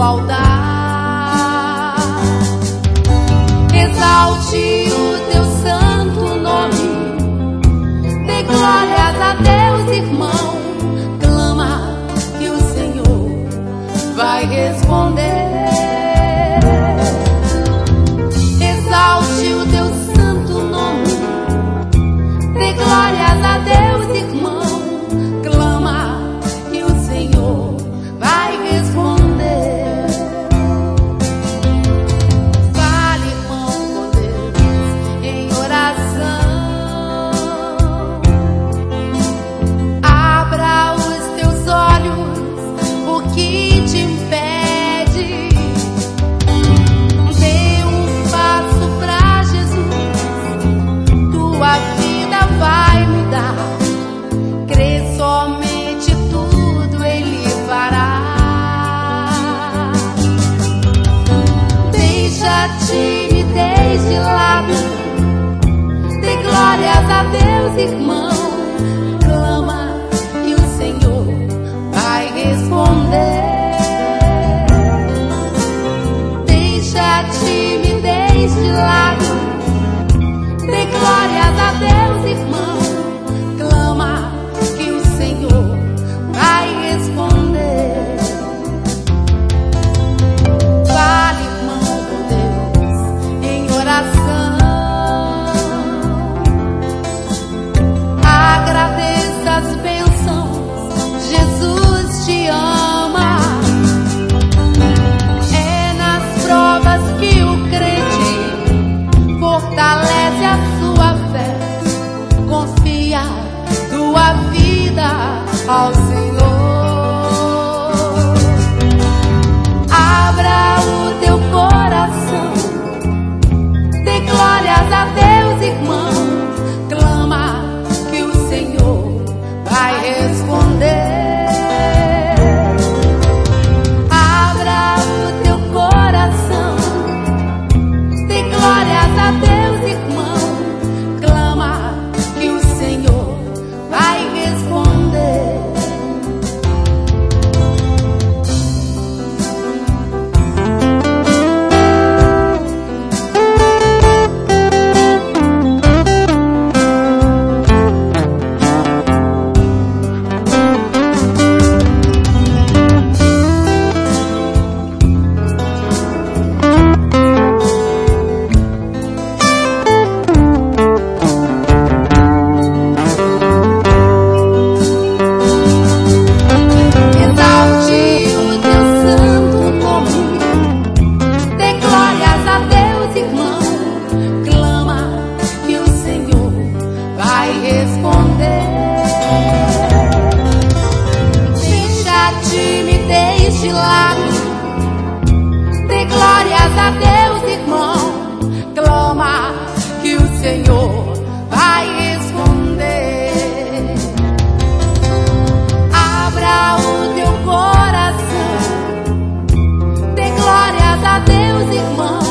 altar. Exalte o teu santo nome, dê glórias a Deus, irmão. Clama que o Senhor vai responder. Exalte o teu santo nome, dê glórias a Deus, irmão. Clama que o Senhor vai responder. Fale, irmão, com Deus em oração. Abra os teus olhos, o que te impede? Dê um passo pra Jesus, tua vida vai mudar. Crê somente, tudo Ele fará. Deixa a timidez de lado, dê glórias a Deus, irmão. Clama que o Senhor vai responder. Deixa a timidez de lado, dê glórias a Deus, irmão. Clama que o Senhor vai responder. Fale, irmão, com Deus em oração. Agradeça as bênçãos, Jesus te ama. É nas provas que o crente fortalece a sua fé. Confia tua vida ao Senhor. Abra o teu coração, dê glórias a Deus, irmão. Clama que o Senhor vai responder. Abra o teu coração, dê glórias a Deus, irmão. Clama que o Senhor vai responder. Exalte o teu santo nome, dê glórias a Deus, irmão. Clama que o Senhor vai responder. Deixa a timidez de lado, dê glórias a Deus, irmão. Clama que o Senhor vai responder. Abra o teu coração, dê glórias a Deus, irmão.